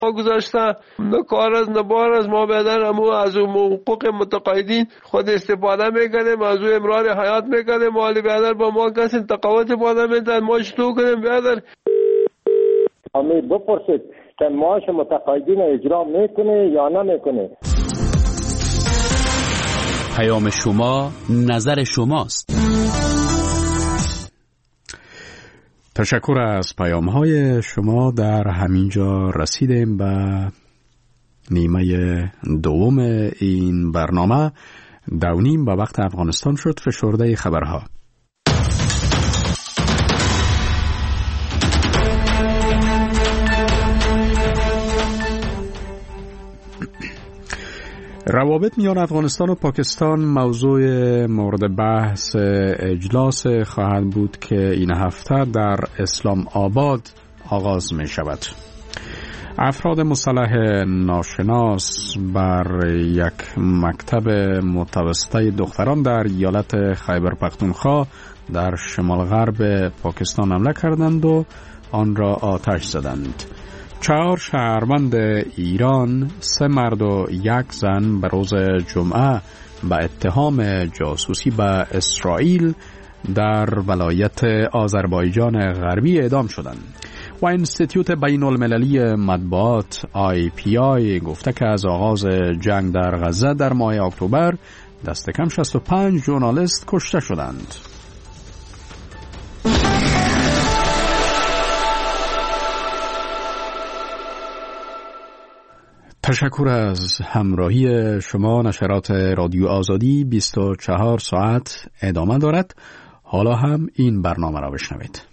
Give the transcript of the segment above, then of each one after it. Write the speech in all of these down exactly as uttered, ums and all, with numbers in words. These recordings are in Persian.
ما گذاشته نه کار از نه بار از ما بدن امو از حقوق متقاعدین خود استفاده میکنیم، از او امرار حیات میکنیم، مالی بیادر با ما کسی تقاوت باده میدن، ما چطور کنیم بیادر؟ امی بپرسید که معاش متقاعدین اجرا میکنه یا نمیکنه. پیام شما نظر شماست. تشکر از پیام های شما. در همینجا رسیدیم به نیمه دوم این برنامه. دونیم به وقت افغانستان شد. فشرده خبرها. روابط میان افغانستان و پاکستان موضوع مورد بحث اجلاس خواهد بود که این هفته در اسلام آباد آغاز می شود. افراد مسلح ناشناس بر یک مکتب متوسطه دختران در ایالت خیبر پختونخوا در شمال غرب پاکستان حمله کردند و آن را آتش زدند. چهار شهروند ایران، سه مرد و یک زن به روز جمعه به اتهام جاسوسی به اسرائیل در ولایت آذربایجان غربی اعدام شدند. و انستیتوت بین المللی مطبوعات آی پی آی گفته که از آغاز جنگ در غزه در ماه اکتبر دست کم شصت و پنج ژورنالیست کشته شدند. تشکر از همراهی شما. نشرات رادیو آزادی بیست و چهار ساعت ادامه دارد. حالا هم این برنامه را بشنوید.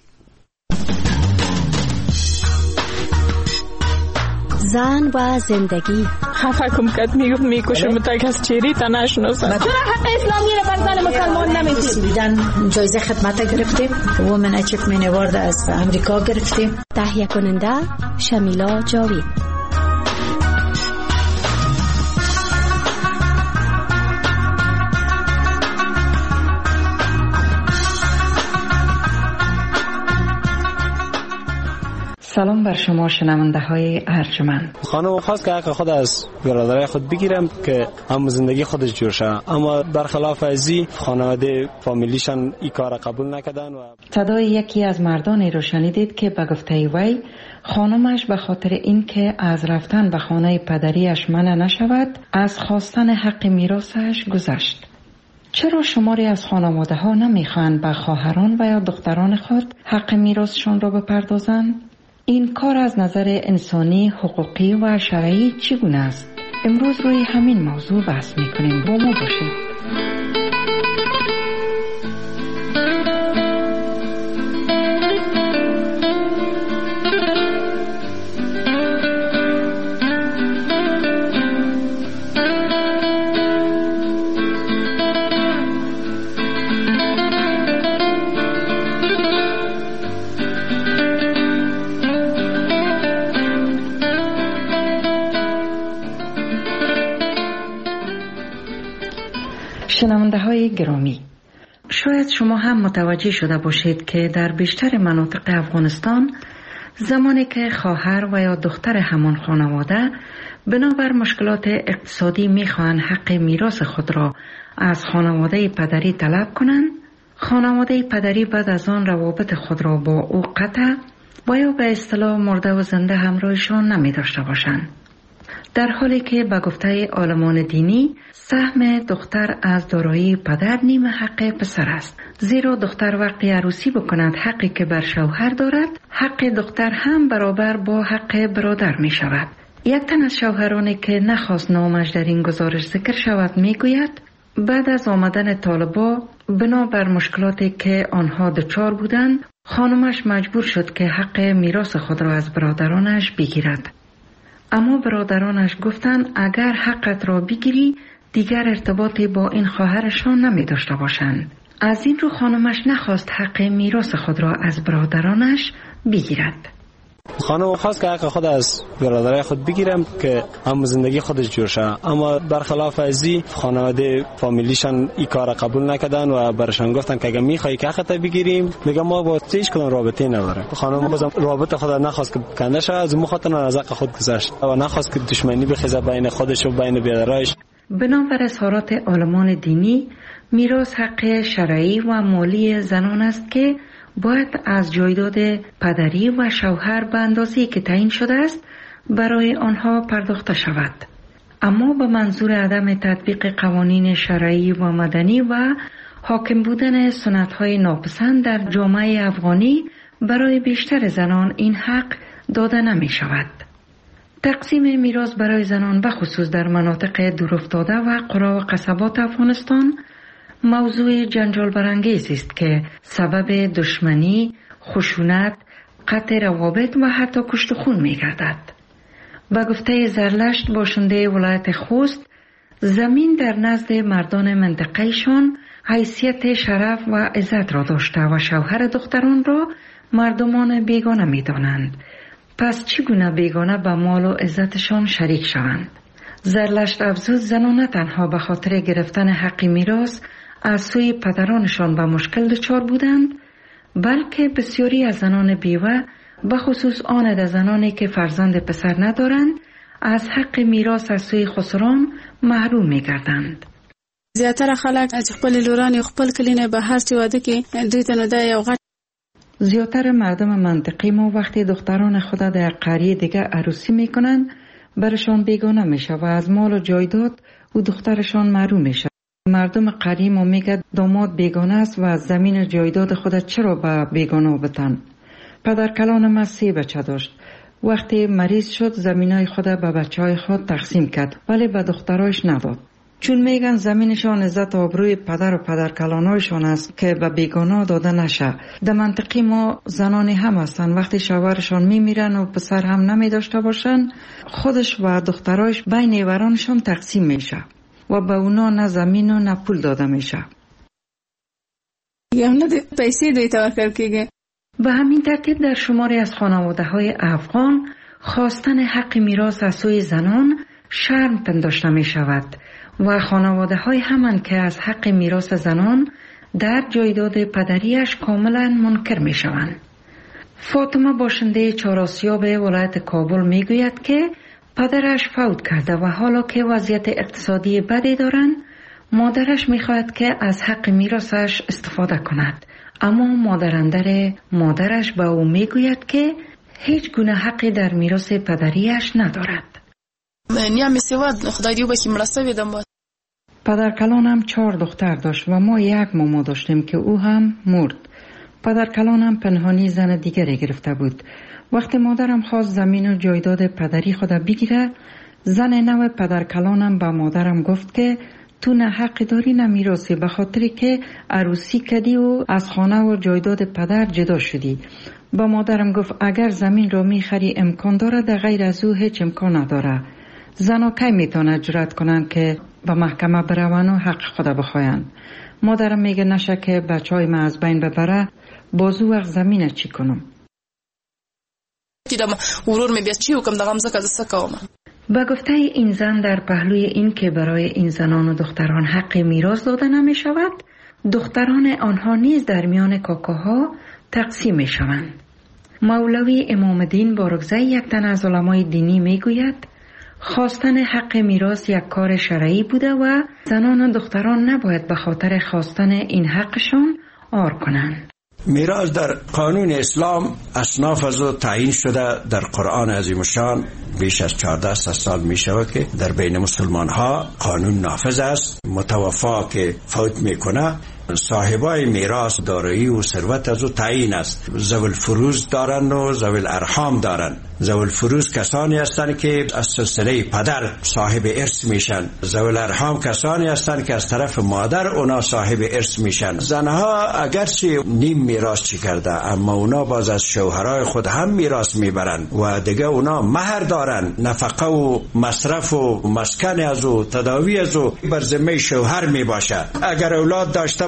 زن و زندگی. خفه کم کت میگفت میکشم تک از چیری تا نشناسم. چرا حق اسلامی رو بر زن مسلمان نمیدید؟ بیدن جایزه خدمت گرفتیم. وومن اچیومنت اوارد از امریکا گرفتیم. تهیه کننده شمیلا جاوید. سلام بر شما شنونده های ارجمند. خانم خواست که حق خود از برادرای خود بگیرم که هم زندگی خودش جور شه، اما برخلاف ازی خانواده فامیلیشان این کار قبول نکردن. و صدای یکی از مردانی رو شنیدید که به گفته وی خانمش به خاطر اینکه از رفتن به خانه پدریش منع نشود از خواستن حق میراثش گذشت. چرا شماری از خانواده ها نمیخوان به خواهران و یا دختران خود حق میراثشان را بپردازند؟ این کار از نظر انسانی، حقوقی و شرعی چگونه است؟ امروز روی همین موضوع بحث میکنیم. با ما باشید. شنونده های گرامی، شاید شما هم متوجه شده باشید که در بیشتر مناطق افغانستان زمانی که خواهر و یا دختر همان خانواده بنابر مشکلات اقتصادی میخواهند حق میراث خود را از خانواده پدری طلب کنند، خانواده پدری بعد از آن روابط خود را با او قطع و یا به اصطلاح مرده و زنده همراهشان نمی داشته باشند. در حالی که به گفته عالمان دینی سهم دختر از دارایی پدر نیم حق پسر است، زیرا دختر وقتی عروسی بکند حقی که بر شوهر دارد، حق دختر هم برابر با حق برادر می شود. یک تن از شوهرانی که نخواست نامش در این گزارش ذکر شود می گوید بعد از آمدن طالبا بنا بر مشکلاتی که آنها دچار بودند، خانمش مجبور شد که حق میراث خود را از برادرانش بگیرد. اما برادرانش گفتند اگر حقت را بگیری دیگر ارتباطی با این خواهرشان نمی داشته باشند. از این رو خانمش نخواست حق میراث خود را از برادرانش بگیرد. خانم خواست که حق خود از برادرای خود بگیرم که هم زندگی خودش جور شه، اما برخلاف ازی خانواده فامیلیشان این کار قبول نکردن و برشان گفتن که اگه میخوای که حقت بگیریم، میگم ما با هیچ کدوم رابطه نداره. خانم بازم رابطه خود نخواست که کنده شه، از مخاطر از حق خود گذشت و نخواست که دشمنی بخیزه بین خودش و بین برادرایش. بنابر اظهارات عالمان دینی، میراث حق شرعی و مالی زنان است که باید از جایداد پدری و شوهر به اندازه‌ای که تعیین شده است برای آنها پرداخته شود، اما به منظور عدم تطبیق قوانین شرعی و مدنی و حاکم بودن سنت‌های ناپسند در جامعه افغانی برای بیشتر زنان این حق داده نمی شود. تقسیم میراث برای زنان به خصوص در مناطق دورافتاده و قرا و قصبات افغانستان موضوع جنجال برانگیز است که سبب دشمنی، خشونت، قطع روابط و حتی کشت و خون می گردد. به گفته زرلشت باشنده ولایت خوست، زمین در نزد مردان منطقهشان حیثیت شرف و عزت را داشته و شوهر دختران را مردمان بیگانه می دانند. پس چگونه بیگانه به مال و عزتشان شریک شوند؟ زرلشت افزود زنان نه تنها به خاطر گرفتن حق میراث از سوی پدرانشان به مشکل دچار بودند، بلکه بسیاری از زنان بیوه به خصوص آن از زنانی که فرزند پسر ندارند از حق میراث از سوی خسران محروم می گردند. زیاتره خلک از خپل لوران خپل کلینه به هر چی واده کې دوی ته نه ده یو غټ. زیاتر مردم منطقی ما وقتی دختران خود در قریه دیگه عروسی می کنند برشان بیگانه می شود و از مال و جایداد و دخترشان محروم می شود. مردم قریه ما میگه داماد بیگانه است و از زمین و جایداد خود چرا به بیگانه بتن. پدر کلان ما سه بچه داشت. وقتی مریض شد زمینای خود به بچه های خود تقسیم کرد ولی به دخترایش نداد. چون میگن زمینشان عزت و آبروی پدر و پدر کلانایشان است که به بیگانه داده نشه. در منطقی ما زنانی هم هستن وقتی شوهرشان میمیرن و پسر هم نمی داشته باشن خودش و دخترایش بین نیورانشان تقسیم میشه و به اونا نه زمین و نه پول داده میشه. یا نه پیسې دوی ته ورکړل کیږي. به همین ترتیب در شماری از خانواده های افغان خواستن حق میراث از سوی زنان شرم پنداشته می شود و خانواده های همان که از حق میراث زنان در جایداد پدریش کاملا منکر می شوند. فاطمه باشنده چهارآسیاب ولایت کابل می گوید که پدرش فوت کرده و حالا که وضعیت اقتصادی بدی دارند مادرش می خواهد که از حق میراثش استفاده کند، اما مادراندر مادرش به او می گوید که هیچ گونه حقی در میراث پدریش ندارد. نیام سواد خدای دیو بکی مرسوی دم بود. پدر کلانم چهار دختر داشت و ما یک ماما داشتیم که او هم مرد. پدر کلانم پنهانی زن دیگری گرفته بود. وقتی مادرم خواست زمین و جایداد پدری خود بگیره، زن نو پدر کلانم به مادرم گفت که تو نه حق داری نه میراثی به خاطری که عروسی کردی و از خانه و جایداد پدر جدا شدی. با مادرم گفت اگر زمین رو میخری امکان داره، در غیر از او هیچ امکان نداره. زنها کی میتونه جرأت کنن که به محکمه برون و حق خود بخواین. مادرم میگه نشه که بچهای من از بین ببره، بازو وقت زمینه چی کنم. ورور می بیاد چی حکم دغم زکه زسکوم. با گفته این زن در پهلوی این که برای این زنان و دختران حق میراث داده نمی شود، دختران آنها نیز در میان کاکاها تقسیم می شوند. مولوی امام الدین بارکزی یک تن از علمای دینی می گوید خواستن حق میراث یک کار شرعی بوده و زنان و دختران نباید به خاطر خواستن این حقشان عار کنند. میراث در قانون اسلام اصناف از او تعیین شده. در قرآن عظیم الشان بیش از چهارده سال می شود که در بین مسلمان ها قانون نافذ است. متوفا که فوت میکنه صاحبای میراث دارایی و ثروت از او تعیین است. ذوی الفروض دارن و ذوی الارحام دارن. ذوی الفروض کسانی هستند که از سلسله پدر صاحب ارث میشن. ذوی الارحام کسانی هستند که از طرف مادر اونا صاحب ارث میشن. زنها اگرچه نیم میراث چی کرده اما اونا باز از شوهرای خود هم میراث میبرن و دیگه اونا مهر دارن. نفقه و مصرف و مسکن از او تداوی از او بر ذمه شوهر میباشه. اگر اولاد داشته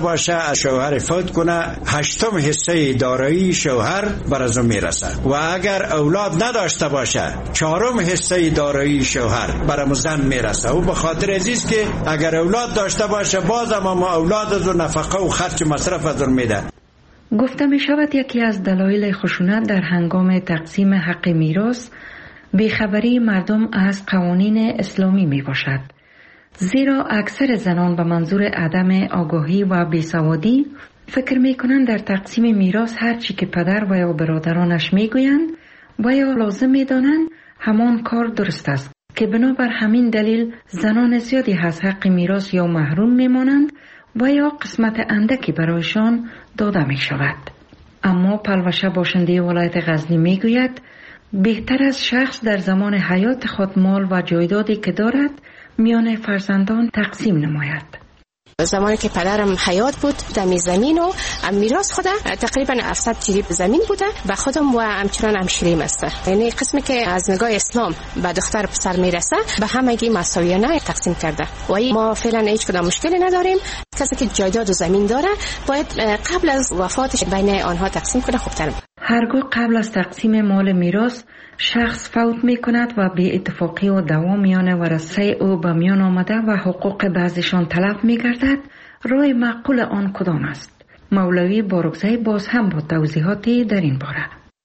باشه شوهر فوت کنه هشتم حصه دارایی شوهر بر از اون میرسه و اگر اولاد نداشته باشه چهارم حصه دارایی شوهر بر زن میرسه و به خاطر عزیز که اگر اولاد داشته باشه باز اما اولاد از نفقه و خرج مصرف از اون میده. گفته می شود یکی از دلایل خشونت در هنگام تقسیم حق میراث بیخبری مردم از قوانین اسلامی می باشد. زیرا اکثر زنان به منظور عدم آگاهی و بیسوادی فکر می کنند در تقسیم میراث هر چی که پدر و یا برادرانش می گویند و یا لازم می دانند همان کار درست است که بنابر همین دلیل زنان زیادی از حق میراث یا محروم می مانند و یا قسمت اندکی برایشان داده می شود. اما پلوشه باشنده ولایت غزنی می گوید بهتر از شخص در زمان حیات خود مال و جایدادی که دارد میان فرزندان تقسیم نماید. زمانی که پدرم حیات بود دمی زمین و میراث خود تقریبا هفتصد جریب زمین بوده و خودم و همچنان همشیریم است. یعنی قسمی که از نگاه اسلام به دختر پسر میرسه به همگی مساویانه تقسیم کرده و ما فعلا هیچ کدام مشکلی نداریم. کسی که جایداد و زمین داره باید قبل از وفاتش بین آنها تقسیم کنه. خوبتر هرگاه قبل از تقسیم مال میراث شخص فوت می کند و بی اتفاقی و دوام میان ورثه او به میان آمده و حقوق بعضیشان تلف می گردد، راه معقول آن کدام است؟ مولوی بارگزی باز هم با توضیحاتی در این باره.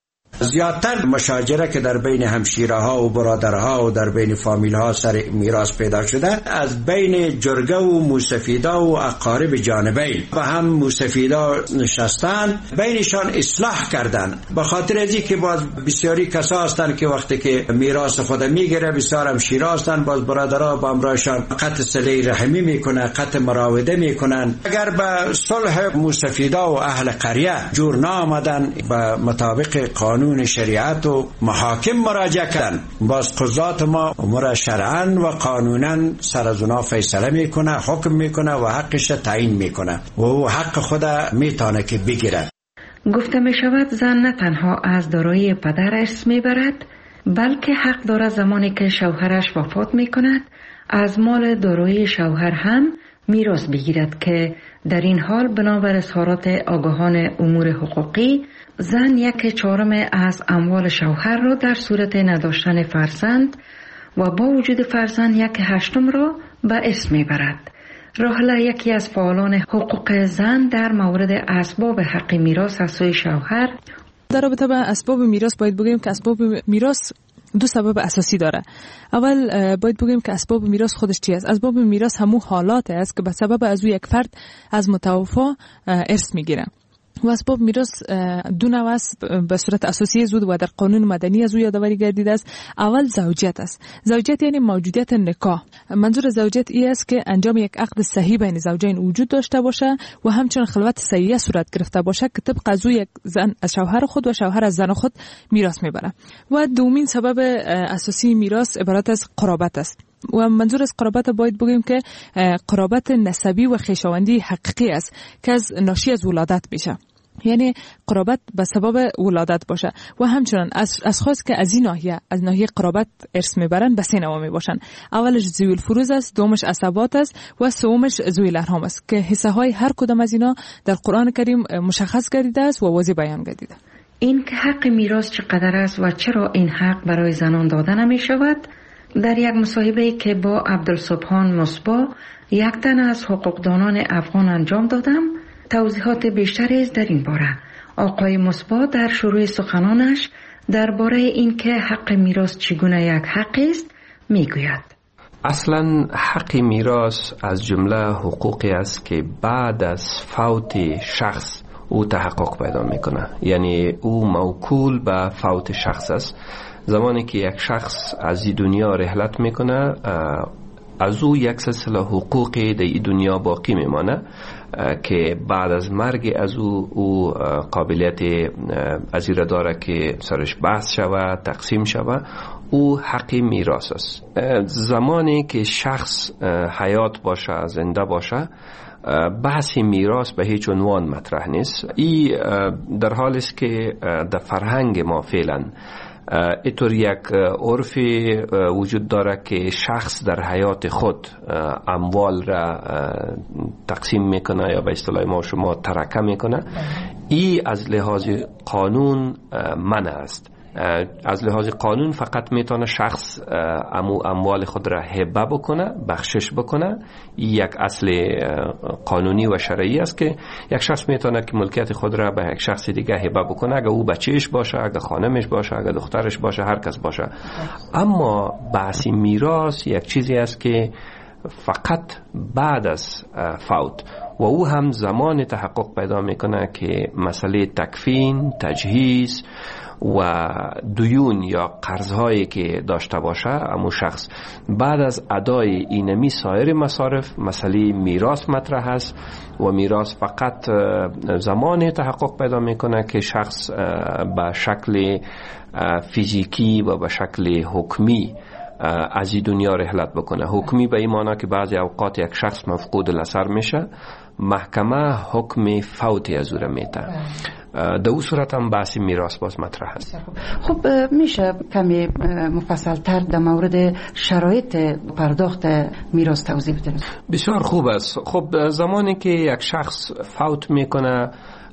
زیادتر مشاجره که در بین همشیره ها و برادرها و در بین فامیل ها سر میراث پیدا شده از بین جرگه و موسفیدا و اقارب جانبین و هم موسفیدا نشستن بینشان اصلاح کردن به خاطر ازی که باز بسیاری کسا هستن که وقتی که میراث خود میگیره بسیار همشیره هستن باز برادرها با امرایشان قطع صله رحمی میکنه قطع مراوده میکنن. اگر به صلح موسفیدا و اهل قریه جور نامدن به مطابق قانون شریعت و محاکم مراجعه کردن باز قضات ما امور شرعاً و قانوناً سر از اونا فیصله میکنه حکم میکنه و حقش تعیین میکنه و او حق خدا میتونه که بگیره. گفته می شود زن نه تنها از دارایی پدر ارث میبرد بلکه حق دارد زمانی که شوهرش وفات میکند از مال دارایی شوهر هم میراث بگیرد که در این حال بنابر اظهارات آگاهان امور حقوقی زن یک چهارم از اموال شوهر را در صورت نداشتن فرزند و با وجود فرزند یک هشتم را به ارث میبرد. راحله یکی از فعالان حقوق زن در مورد اسباب حق میراث از سوی شوهر در رابطه با اسباب میراث باید بگیم که اسباب میراث دو سبب اساسی داره. اول باید بگیم که اسباب میراث خودش چی است؟ اسباب میراث همون حالات است که به سبب از او یک فرد از متوفا ارث میگیره. و اسباب میراث دو نوع است به صورت اساسی زود و در قانون مدنی از او یادآوری گردیده است. اول زوجیت است. زوجیت یعنی موجودیت نکاح. منظور زوجیت این است که انجام یک عقد صحیح بین زوجین وجود داشته باشه و همچنین خلوت صحیحه صورت گرفته باشه که طبق از او یک زن از شوهر خود و شوهر از زن خود میراث میبره. و دومین سبب اساسی میراث عبارت از قرابت است. و منظور از قرابت باید بگیم که قرابت نسبی و خویشاوندی حقیقی است که از ناشی از ولادت میشه. یعنی قرابت به سبب ولادت باشه و همچنان از اشخاص که از این ناحیه از ناحیه قرابت ارث میبرن به سه نوع میباشن. اولش ذوی الفروض است، دومش عصبات است و سومش ذوی الارحام است که حصه های هر کدام از اینا در قرآن کریم مشخص گردیده است و واضح بیان گردیده. این که حق میراث چقدر است و چرا این حق برای زنان داده نمی شود در یک مصاحبه که با عبدالسبحان مصباح یک تن از حقوقدانان افغان انجام دادم توضیحات بیشتری در این باره. آقای مصباح در شروع سخنانش درباره این که حق میراث چگونه یک حق است میگوید. اصلا حق میراث از جمله حقوقی است که بعد از فوت شخص او تحقق پیدا میکنه. یعنی او موکول به فوت شخص است. زمانی که یک شخص از این دنیا رحلت میکنه از او یک سلسله حقوقی در این دنیا باقی میمانه که بعد از مرگ از او او قابلیت از این داره که سرش بحث شود تقسیم شود. او حق میراث است. زمانی که شخص حیات باشه زنده باشه بحث میراث به هیچ عنوان مطرح نیست. این در حالی است که در فرهنگ ما فعلا اینطور یک عرف وجود داره که شخص در حیات خود اموال را تقسیم میکنه یا به اصطلاح ما شما ترکه میکنه. این از لحاظ قانون منع است. از لحاظ قانون فقط میتونه شخص امو اموال خود را هبه بکنه، بخشش بکنه. یک اصل قانونی و شرعی است که یک شخص میتونه که ملکیت خود را به یک شخص دیگه هبه بکنه، اگه او بچهش باشه، اگه خانمش باشه، اگه دخترش باشه، هر کس باشه. اما بحث میراث یک چیزی است که فقط بعد از فوت و او هم زمان تحقق پیدا میکنه که مسئله تکفین، تجهیز و دیون یا قرضهایی که داشته باشه امو شخص بعد از ادای اینمی سایر مصارف مسئله میراث مطرح است و میراث فقط زمان تحقق پیدا میکنه که شخص به شکل فیزیکی و به شکل حکمی از این دنیا رحلت بکنه. حکمی به این معنی که بعضی اوقات یک شخص مفقود الاثر میشه، محکمه حکم فوتی از او را میده. در اون صورت هم بحث میراث باز مطرح است. خب میشه کمی مفصل تر در مورد شرایط پرداخت میراث توضیح بدید؟ بسیار خوب است. خب زمانی که یک شخص فوت میکنه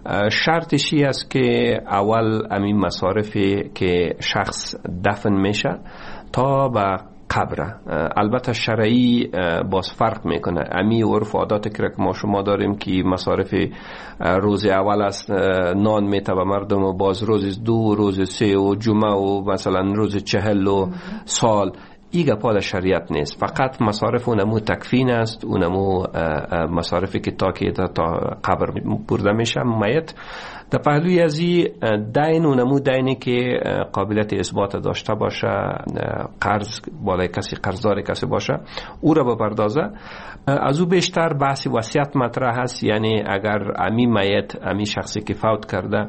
شرطش است که اول همین مصارفی که شخص دفن میشه تا به قبره. البته شرعی باز فرق میکنه. امی عرف عادات که ما شما داریم که مصارف روز اول است نان میته به مردم و باز روز دو، روز سه و جمعه و مثلا روز چهل و سال، ایگه پا شریعت نیست. فقط مصارف اونمو تکفین است، اونمو مصارفی که تا که تا قبر برده میشه میت. در پهلوی ازی دین اونمو دینی که قابلیت اثبات داشته باشه، قرض بالای کسی قرضدار کسی باشه او را بپردازه. از او بیشتر بحث وصیت مطرح هست، یعنی اگر امی میت امی شخصی که فوت کرده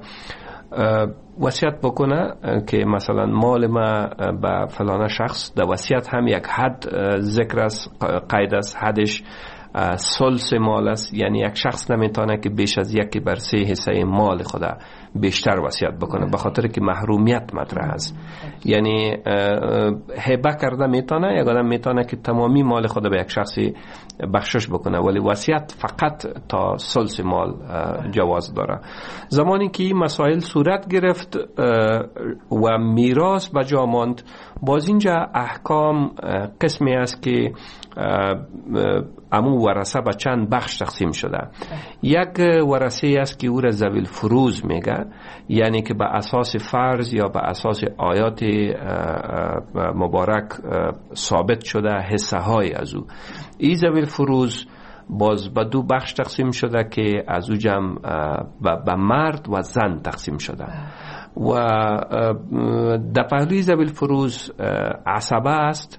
وصیت بکنه که مثلا مال ما به فلان شخص، در وصیت هم یک حد ذکر است، قید است، حدش ثلث مال است، یعنی یک شخص نمیتونه که بیش از یکی بر سه حصه مال خدا بیشتر وصیت بکنه، به خاطر که محرومیت مطرح است. یعنی هبه کرده میتونه، یک آدم میتونه که تمامی مال خدا به یک شخصی بخشش بکنه، ولی وصیت فقط تا ثلث مال جواز داره. زمانی که این مسائل صورت گرفت و میراث به جا ماند، باز اینجا احکام قسمی است که امو ورثه به چند بخش تقسیم شده. یک ورثه است که او را ذوی الفروض میگه، یعنی که به اساس فرض یا به اساس آیات مبارک ثابت شده حصه های از او. این ذوی الفروض باز به دو بخش تقسیم شده که از او جمع به مرد و زن تقسیم شده. و در پهلوی ذوی الفروض عصبه است.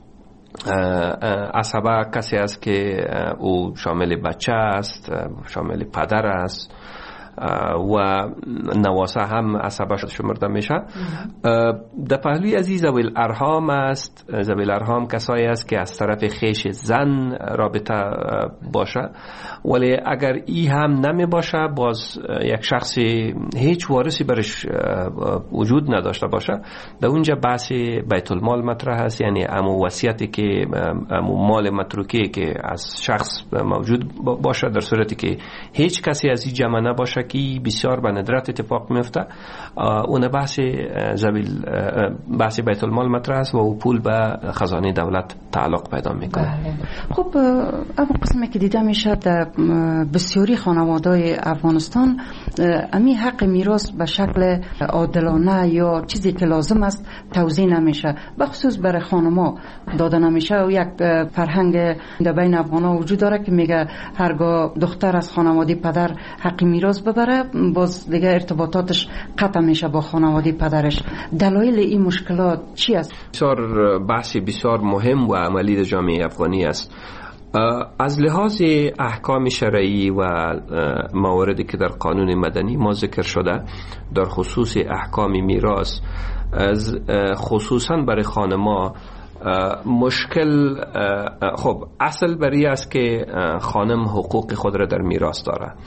عصبه کسی است که او شامل بچه است، شامل پدر است و نواسه هم عصبه شمرده میشه. در پهلوی از ذوی الارحام است. ذوی الارحام کسایی است که از طرف خیش زن رابطه باشه، ولی اگر ای هم نمی باشه، باز یک شخصی هیچ وارثی برش وجود نداشته باشه، در اونجا بحث بیت المال مطرح است، یعنی امو وصیتی که امو مال متروکی که از شخص موجود باشه، در صورتی که هیچ کسی از این جمع نباشه که بسیار به ندرت اتفاق میفته، اون بحث زویل بحث بیت المال مطرح است و او پول به خزانه دولت تعلق پیدا میکنه. خب اما قسمی که دیده میشه در بسیاری خانواده‌های افغانستان امی حق میراث به شکل عادلانه یا چیزی که لازم است توزیع نمیشه، بخصوص برای خانم‌ها داده نمیشه. و یک فرهنگ در بین افغان‌ها وجود داره که میگه هرگاه دختر از خانواده پدر حق میراث ببره، باز دیگه ارتباطاتش قطع میشه با خانواده پدرش. دلایل این مشکلات چی است؟ بسیار بحث بسیار مهم و عملی در جامعه افغانی است. از لحاظ احکام شرعی و مواردی که در قانون مدنی ما ذکر شده در خصوص احکام میراث، خصوصا برای خانما مشکل، خب اصل بری است که خانم حقوق خود را در میراث داره.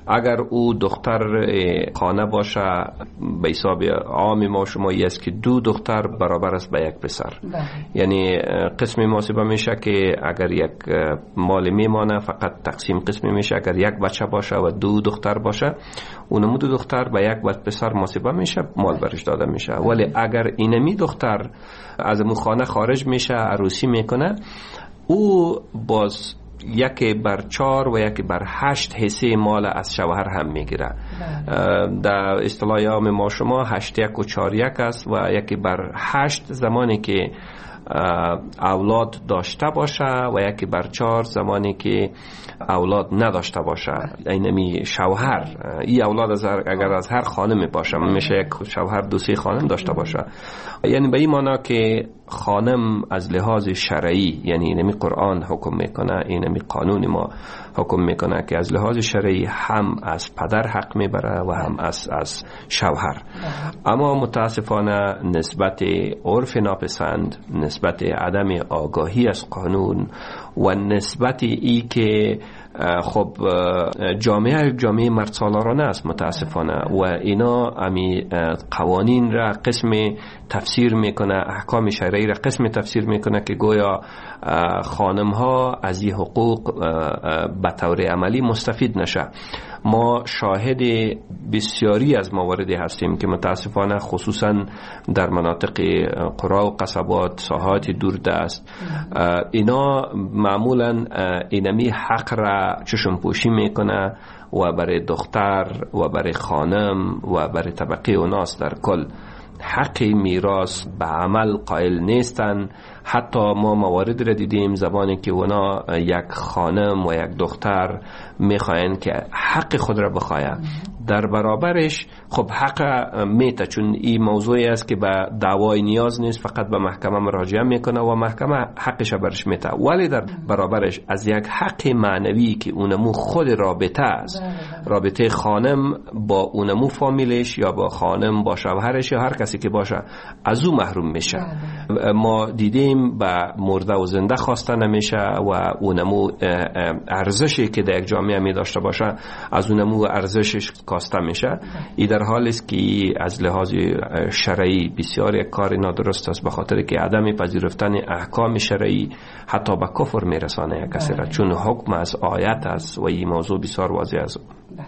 اگر او دختر خانه باشه به حساب عام ما شمایی است که دو دختر برابر است به یک پسر. یعنی قسم محاسبه میشه که اگر یک مال میمانه فقط تقسیم قسم میشه، اگر یک بچه باشه و دو دختر باشه اونمو دو دختر به یک پسر محاسبه میشه، مال برش داده میشه. ولی اگر اینمی دختر از مو خانه خارج میشه، عروسی میکنه، او باز یکی بر چار و یکی بر هشت حصه مال از شوهر هم میگیره. در اصطلاح عام ما شما هشت یک و چار یک است و یکی بر هشت زمانی که اولاد داشته باشه و یکی بر چار زمانی که اولاد نداشته باشه. اینمی شوهر این اولاد از اگر از هر خانم باشه میشه یک شوهر دو سه خانم داشته باشه. یعنی به این معنی که خانم از لحاظ شرعی، یعنی اینمی قرآن حکم میکنه، اینمی قانون ما حکم میکنه که از لحاظ شرعی هم از پدر حق میبره و هم از از شوهر. اما متاسفانه نسبت عرف ناپسند، نسبت عدم آگاهی از قانون و نسبت ای که خب جامعه جامعه مرد سالارانه است متاسفانه و اینا امی قوانین را قسم تفسیر میکنه، احکام شرعی را قسم تفسیر میکنه که گویا خانم ها از این حقوق به طور عملی مستفید نشه. ما شاهد بسیاری از موارد هستیم که متاسفانه خصوصا در مناطق قرا و قصبات، ساحات دوردست، اینا معمولا اینمی حق را چشم پوشی میکنه و برای دختر و برای خانم و برای طبقه اوناس در کل حق میراث به عمل قائل نیستن. حتی ما موارد را دیدیم زمانی که اونا یک خانم و یک دختر میخواین که حق خود را بخواین، در برابرش خب حق میته، چون این موضوعی است که به دعوای نیاز نیست، فقط به محکمه مراجعه میکنه و محکمه حقش برش میته. ولی در برابرش از یک حق معنوی که اونمو خود رابطه است، رابطه خانم با اونمو فامیلش یا با خانم با شوهرش یا هر کسی که باشه، از او محروم میشه. ما دیدیم به مرده و زنده خواسته نمیشه و اونمو ارزشی که در یک جامعه می داشته باشه از اونمو ارزشش کاسته میشه. ای در حالی است که از لحاظ شرعی بسیار یک کار نادرست است، به خاطر که عدم پذیرفتن احکام شرعی حتی به کفر میرسانه یک کسی را، چون حکم از آیت است و این موضوع بسیار واضح است.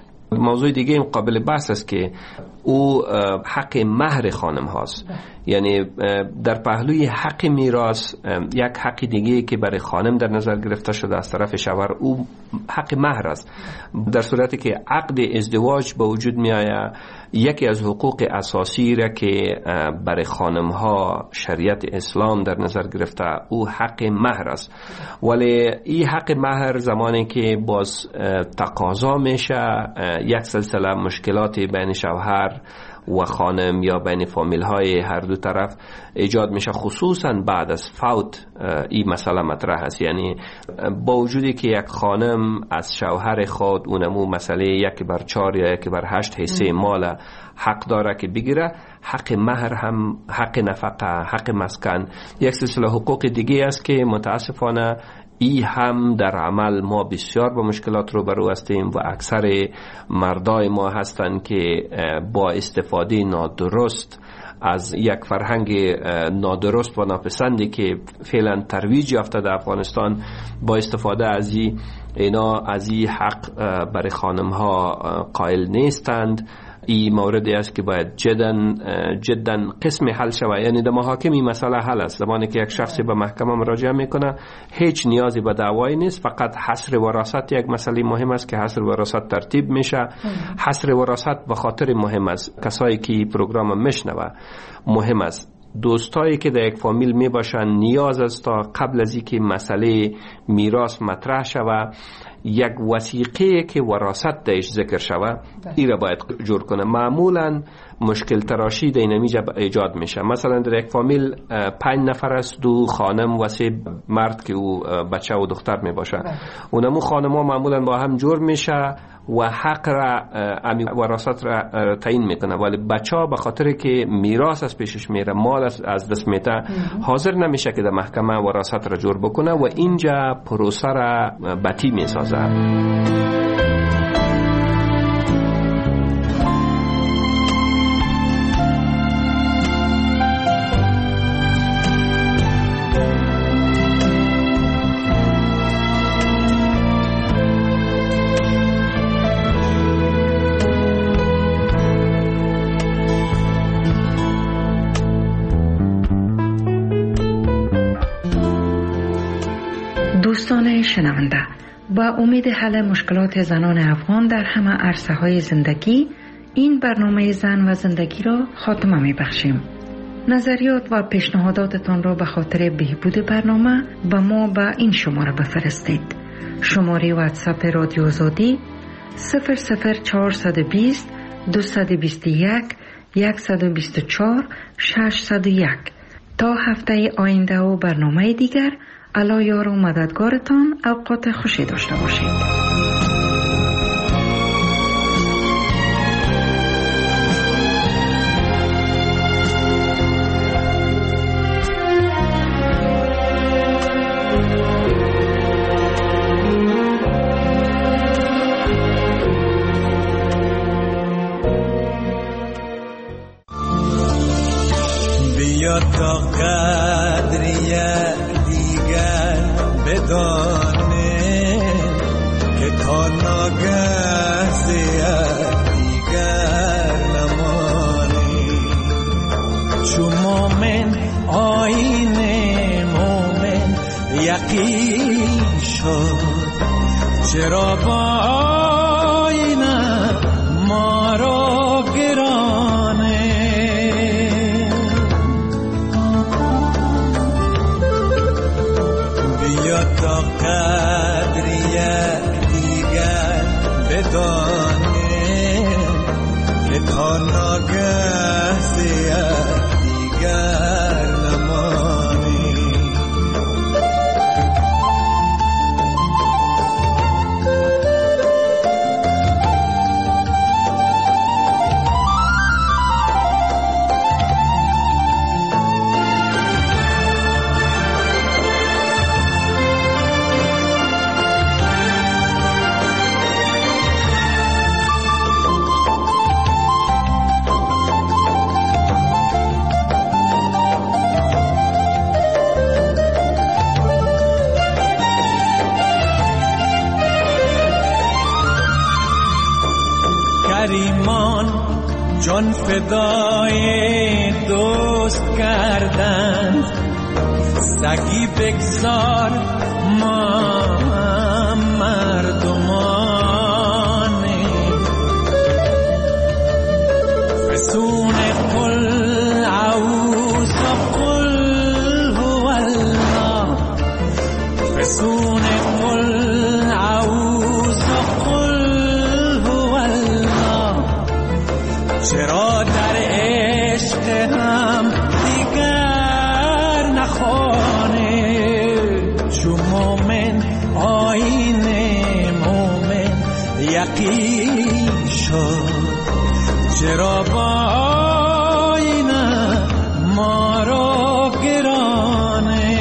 موضوع دیگه این قابل بحث است که او حق مهر خانم هاست. یعنی در پهلوی حق میراث یک حق دیگه که برای خانم در نظر گرفته شده از طرف شوهر، او حق مهر است. در صورتی که عقد ازدواج به وجود می آید، یکی از حقوق اساسی را که برای خانم ها شریعت اسلام در نظر گرفته او حق مهر است. ولی این حق مهر زمانی که باز تقاضا میشه، یک سلسله مشکلات بین شوهر و خانم یا بین فامیل های هر دو طرف ایجاد میشه، خصوصا بعد از فوت این مسئله مطرح است. یعنی با وجودی که یک خانم از شوهر خود اونمو مسئله یک بر چار یا یک بر هشت حصه مال حق داره که بگیره، حق مهر هم، حق نفقه، حق مسکن، یک سلسله حقوق دیگه است که متاسفانه ای هم در عمل ما بسیار با مشکلات رو برو هستیم و اکثر مردای ما هستند که با استفاده نادرست از یک فرهنگ نادرست و ناپسندی که فعلا ترویج یافته در افغانستان، با استفاده از این اینا از این حق برای خانم ها قائل نیستند. این موردی است که باید جدا جدا قسم حل شود. یعنی در محاکم این مسئله حل است. زمانی که یک شخصی به محکمه مراجعه میکنه هیچ نیازی به دعوایی نیست، فقط حصر وراثت یک مسئله مهم است که حصر وراثت ترتیب میشه. حصر وراثت به خاطر مهم است، کسایی که پروگرام میشنوه مهم است، دوستایی که در یک فامیل می باشن نیاز است تا قبل از اینکه مسئله میراث مطرح شود یک وثیقه که وراثت درش ذکر شود این را باید جور کنه. معمولا مشکل تراشی در اینجا ایجاد میشه. مثلا در یک فامیل پنج نفر است، دو خانم و سه مرد که او بچه و دختر می باشه. اونمو خانم ها معمولا با هم جور میشه و حق را امی وراثت را تعیین میکنه، ولی بچه ها به خاطر که میراث از پیشش میره، مال از دست میته، حاضر نمیشه که در محکمه وراثت را جور بکنه و اینجا پروسه را بطی میسازه. دوستان شنونده، با امید حل مشکلات زنان افغان در همه عرصه های زندگی، این برنامه زن و زندگی را خاتمه می بخشیم. نظریات و پیشنهاداتتان را به خاطر بهبود برنامه به ما به این شماره بفرستید. شماره واتساپ رادیو آزادی صفر صفر چهارصد و بیست دویست و بیست و یک صد و بیست و چهار ششصد و یک. تا هفته آینده و برنامه دیگر، الله یار و مددگارتان. اوقات خوشی داشته باشید. بیا تا قدریه دیگر بدانه که تا ناگه زیاد دیگر نمانی. چو مومن آیین مومن یقین شد، چرا با آینه ما را گرانه. تا قدریه دیگر بدانه که تا ناگه زیاد دیگر نمانی. کریمان جان فدای دوست کردند، سگی بگذار ما مردمانه. فسون قل اعوذ قل هو الله، فسون قل اعوذ قل هو الله. چرا در عشق هم دیگر نخوانه. چو مومن آیین مومن یقین شد، چرا با آینه ما را گرانه.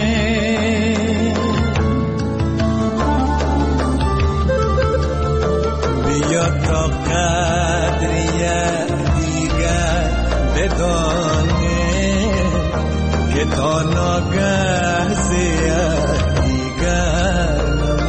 بیا تا قدریه دیگر بدانه که تا ناگه زیاد دیگر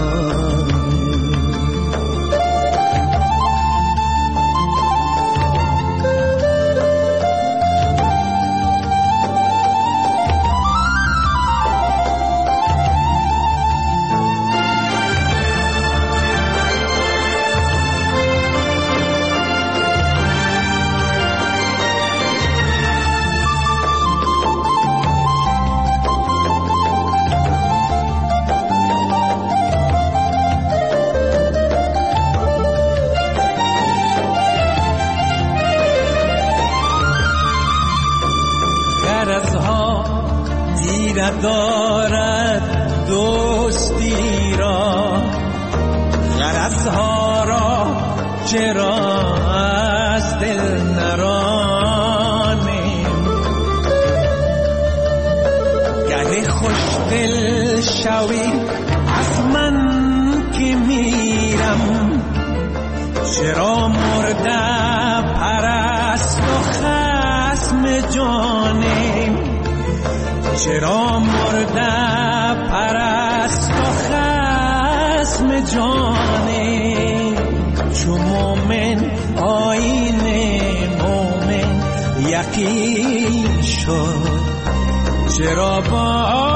دارد دوستی را، غرضها را چرا از دل نرانیم. گه خوش دل شوی از من که میرم، چرا مرده پرست و خصم جانیم. چرا مرده پرست و خصم جانیم. چو مومن آیین مومن یقین شد، چرا با